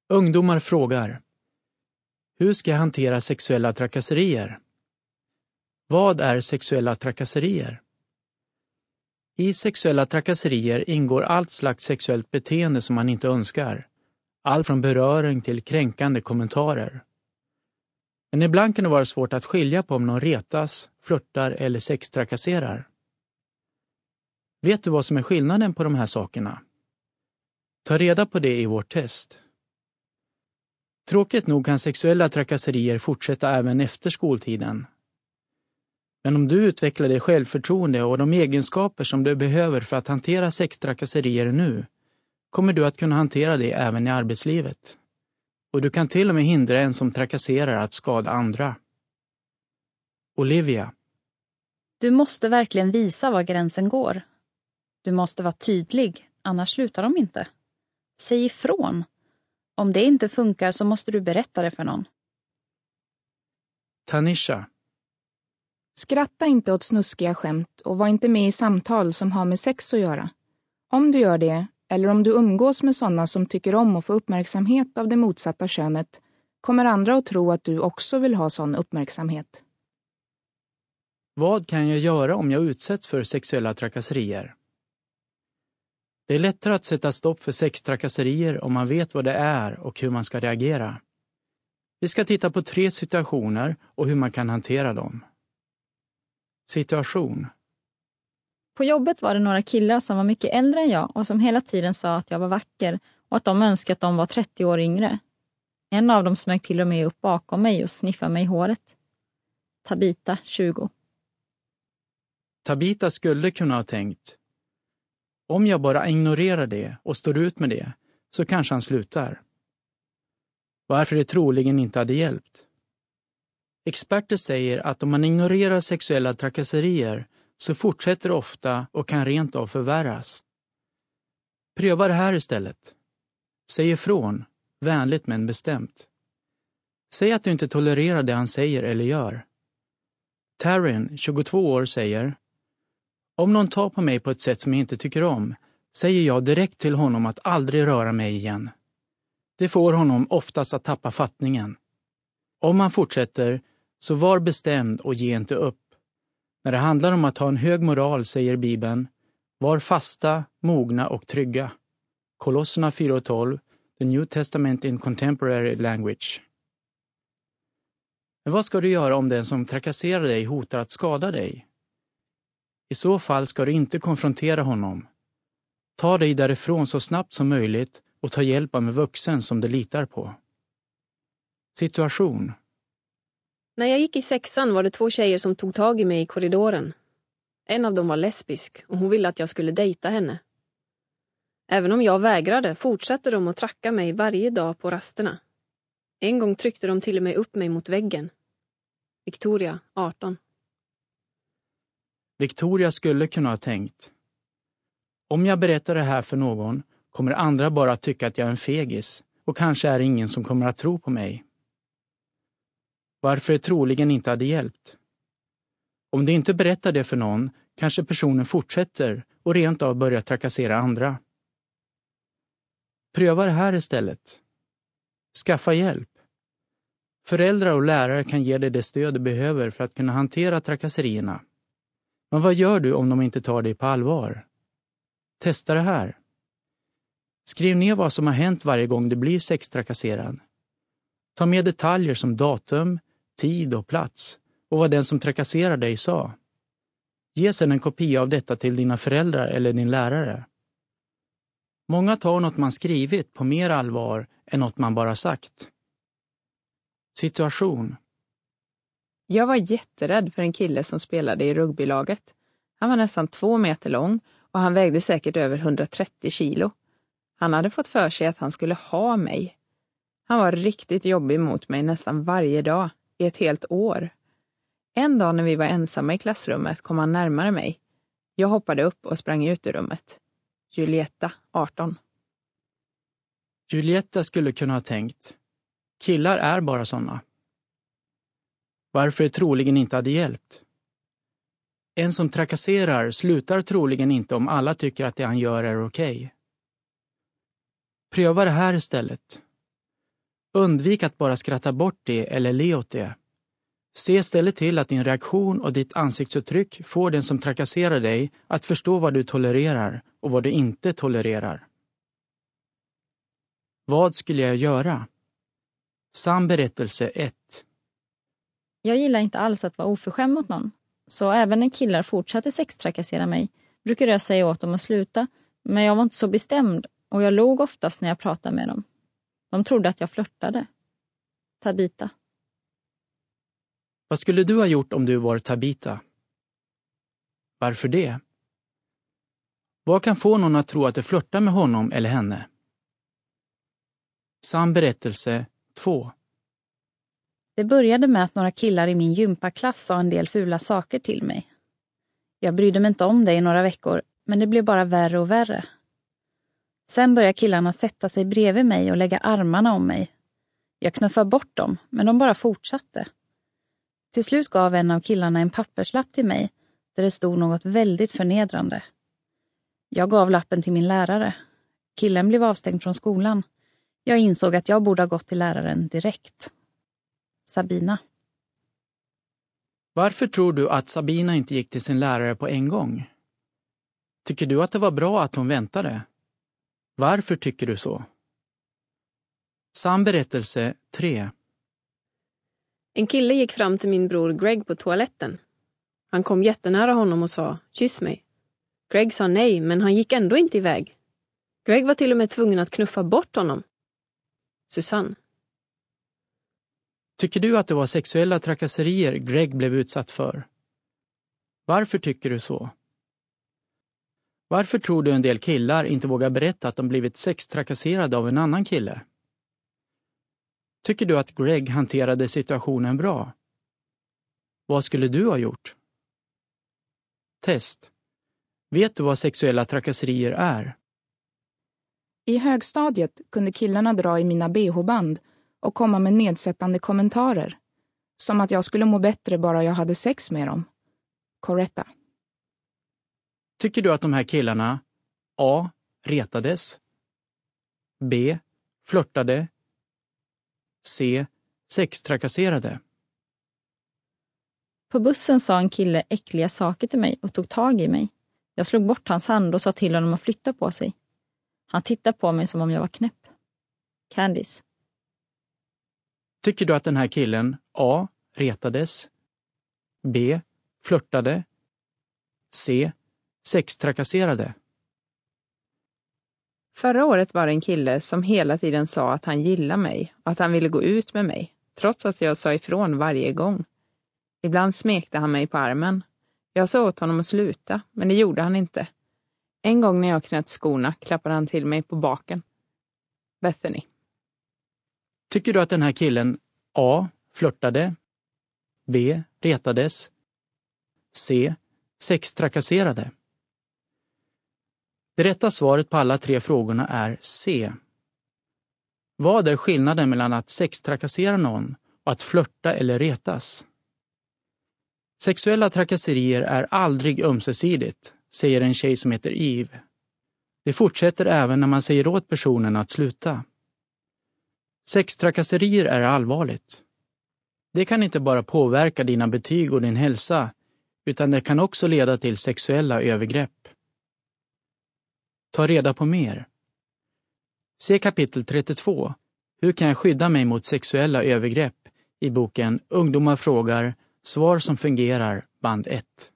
Ungdomar frågar: hur ska jag hantera sexuella trakasserier? Vad är sexuella trakasserier? I sexuella trakasserier ingår allt slags sexuellt beteende som man inte önskar. Allt från beröring till kränkande kommentarer. Men ibland kan det vara svårt att skilja på om någon retas, flörtar eller sextrakasserar. Vet du vad som är skillnaden på de här sakerna? Ta reda på det i vårt test. Tråkigt nog kan sexuella trakasserier fortsätta även efter skoltiden. Men om du utvecklar det självförtroende och de egenskaper som du behöver för att hantera sextrakasserier nu, kommer du att kunna hantera det även i arbetslivet. Och du kan till och med hindra en som trakasserar att skada andra. Olivia. Du måste verkligen visa var gränsen går. Du måste vara tydlig, annars slutar de inte. Säg ifrån. Om det inte funkar så måste du berätta det för någon. Tanisha. Skratta inte åt snuskiga skämt och var inte med i samtal som har med sex att göra. Om du gör det, eller om du umgås med sådana som tycker om att få uppmärksamhet av det motsatta könet, kommer andra att tro att du också vill ha sån uppmärksamhet. Vad kan jag göra om jag utsätts för sexuella trakasserier? Det är lättare att sätta stopp för sextrakasserier om man vet vad det är och hur man ska reagera. Vi ska titta på 3 situationer och hur man kan hantera dem. Situation. På jobbet var det några killar som var mycket äldre än jag och som hela tiden sa att jag var vacker och att de önskade att de var 30 år yngre. En av dem smög till och med upp bakom mig och sniffade mig i håret. Tabita, 20. Tabita skulle kunna ha tänkt: om jag bara ignorerar det och står ut med det, så kanske han slutar. Varför det troligen inte hade hjälpt. Experter säger att om man ignorerar sexuella trakasserier så fortsätter det ofta och kan rent av förvärras. Pröva det här istället. Säg ifrån, vänligt men bestämt. Säg att du inte tolererar det han säger eller gör. Taryn, 22 år, säger: om någon tar på mig på ett sätt som jag inte tycker om, säger jag direkt till honom att aldrig röra mig igen. Det får honom oftast att tappa fattningen. Om man fortsätter, så var bestämd och ge inte upp. När det handlar om att ha en hög moral, säger Bibeln: var fasta, mogna och trygga. Kolosserna 4:12, The New Testament in Contemporary Language. Men vad ska du göra om den som trakasserar dig hotar att skada dig? I så fall ska du inte konfrontera honom. Ta dig därifrån så snabbt som möjligt och ta hjälp av en vuxen som du litar på. Situation. När jag gick i 6:an var det 2 tjejer som tog tag i mig i korridoren. En av dem var lesbisk och hon ville att jag skulle dejta henne. Även om jag vägrade fortsatte de att tracka mig varje dag på rasterna. En gång tryckte de till och med upp mig mot väggen. Victoria, 18. Victoria skulle kunna ha tänkt: om jag berättar det här för någon kommer andra bara att tycka att jag är en fegis och kanske är ingen som kommer att tro på mig. Varför det troligen inte hade hjälpt. Om du inte berättar det för någon kanske personen fortsätter och rent av börjar trakassera andra. Pröva det här istället. Skaffa hjälp. Föräldrar och lärare kan ge dig det stöd du behöver för att kunna hantera trakasserierna. Men vad gör du om de inte tar dig på allvar? Testa det här. Skriv ner vad som har hänt varje gång du blir sextrakasserad. Ta med detaljer som datum, tid och plats och vad den som trakasserar dig sa. Ge sedan en kopia av detta till dina föräldrar eller din lärare. Många tar något man skrivit på mer allvar än något man bara sagt. Situation. Jag var jätterädd för en kille som spelade i rugbylaget. Han var nästan 2 meter lång och han vägde säkert över 130 kilo. Han hade fått för sig att han skulle ha mig. Han var riktigt jobbig mot mig nästan varje dag i ett helt år. En dag när vi var ensamma i klassrummet kom han närmare mig. Jag hoppade upp och sprang ut ur rummet. Julietta, 18. Julietta skulle kunna ha tänkt: killar är bara såna. Varför det troligen inte hade hjälpt. En som trakasserar slutar troligen inte om alla tycker att det han gör är okej. Pröva det här istället. Undvik att bara skratta bort det eller le åt det. Se istället till att din reaktion och ditt ansiktsuttryck får den som trakasserar dig att förstå vad du tolererar och vad du inte tolererar. Vad skulle jag göra? Sann berättelse 1. Jag gillar inte alls att vara oförskämd mot någon. Så även när killar fortsatte sextrakassera mig brukade jag säga åt dem att sluta. Men jag var inte så bestämd och jag log oftast när jag pratade med dem. De trodde att jag flörtade. Tabita. Vad skulle du ha gjort om du var Tabita? Varför det? Vad kan få någon att tro att du flörtar med honom eller henne? Sann berättelse 2. Det började med att några killar i min gympaklass sa en del fula saker till mig. Jag brydde mig inte om det i några veckor, men det blev bara värre och värre. Sen började killarna sätta sig bredvid mig och lägga armarna om mig. Jag knuffade bort dem, men de bara fortsatte. Till slut gav en av killarna en papperslapp till mig där det stod något väldigt förnedrande. Jag gav lappen till min lärare. Killen blev avstängd från skolan. Jag insåg att jag borde ha gått till läraren direkt. Sabina. Varför tror du att Sabina inte gick till sin lärare på en gång? Tycker du att det var bra att hon väntade? Varför tycker du så? Sann berättelse 3. En kille gick fram till min bror Greg på toaletten. Han kom jättenära honom och sa, kyss mig. Greg sa nej, men han gick ändå inte iväg. Greg var till och med tvungen att knuffa bort honom. Susanne. Tycker du att det var sexuella trakasserier Greg blev utsatt för? Varför tycker du så? Varför tror du en del killar inte vågar berätta att de blivit sextrakasserade av en annan kille? Tycker du att Greg hanterade situationen bra? Vad skulle du ha gjort? Test. Vet du vad sexuella trakasserier är? I högstadiet kunde killarna dra i mina BH-band och komma med nedsättande kommentarer. Som att jag skulle må bättre bara jag hade sex med dem. Coretta. Tycker du att de här killarna A. retades, B. flörtade, C. sextrakasserade? På bussen sa en kille äckliga saker till mig och tog tag i mig. Jag slog bort hans hand och sa till honom att flytta på sig. Han tittade på mig som om jag var knäpp. Candice. Tycker du att den här killen A. retades, B. flörtade, C. sextrakasserade? Förra året var det en kille som hela tiden sa att han gillade mig och att han ville gå ut med mig, trots att jag sa ifrån varje gång. Ibland smekte han mig på armen. Jag sa åt honom att sluta, men det gjorde han inte. En gång när jag knöt skorna klappade han till mig på baken. Bethany. Tycker du att den här killen A. flörtade, B. retades, C. sextrakasserade? Det rätta svaret på alla 3 frågorna är C. Vad är skillnaden mellan att sextrakassera någon och att flörta eller retas? Sexuella trakasserier är aldrig ömsesidigt, säger en tjej som heter Eve. Det fortsätter även när man säger åt personen att sluta. Sextrakasserier är allvarligt. Det kan inte bara påverka dina betyg och din hälsa, utan det kan också leda till sexuella övergrepp. Ta reda på mer. Se kapitel 32. Hur kan jag skydda mig mot sexuella övergrepp i boken Ungdomar frågar, svar som fungerar, band 1.